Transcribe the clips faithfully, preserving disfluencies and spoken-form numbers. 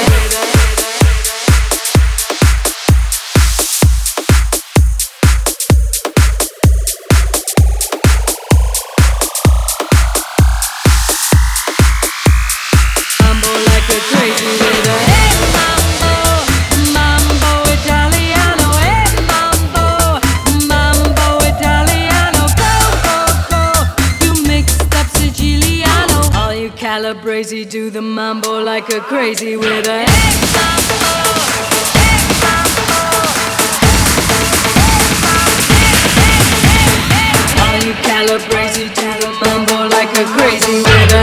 Calabrese, do the mambo like a crazy with a hey mambo, hey mambo, hey mambo, all you Calabrese, do the mambo like a crazy with a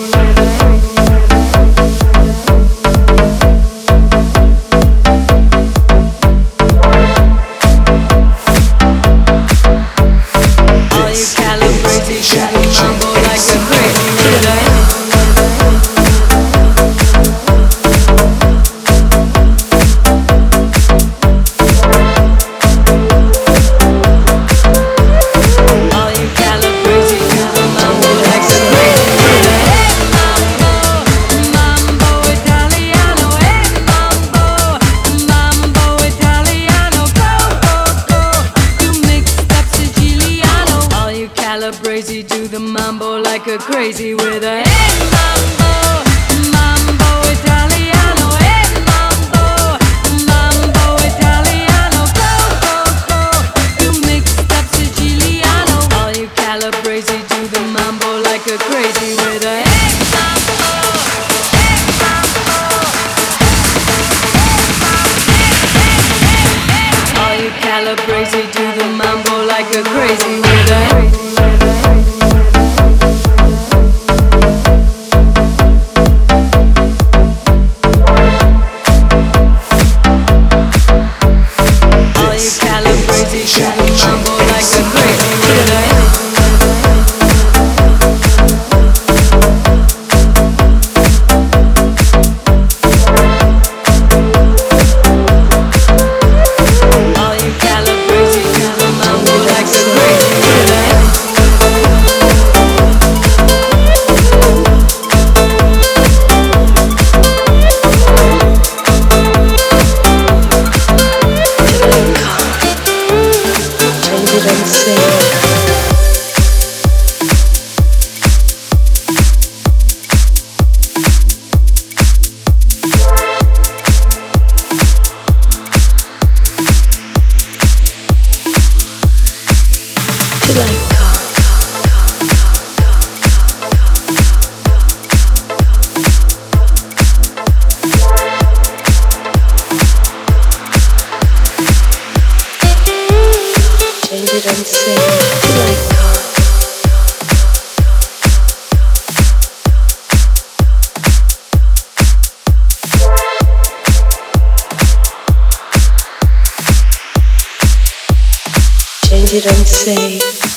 all you Calabrese, do the mambo like a crazy with a Calabrese, do the mambo like a crazy with a hey mambo, mambo Italiano, hey mambo, mambo Italiano, go go go, you mixed up Siciliano. All you Calabrese, do the mambo like a crazy with a hey mambo, hey mambo, all you Calabrese, do the mambo like a crazy with a Change it and say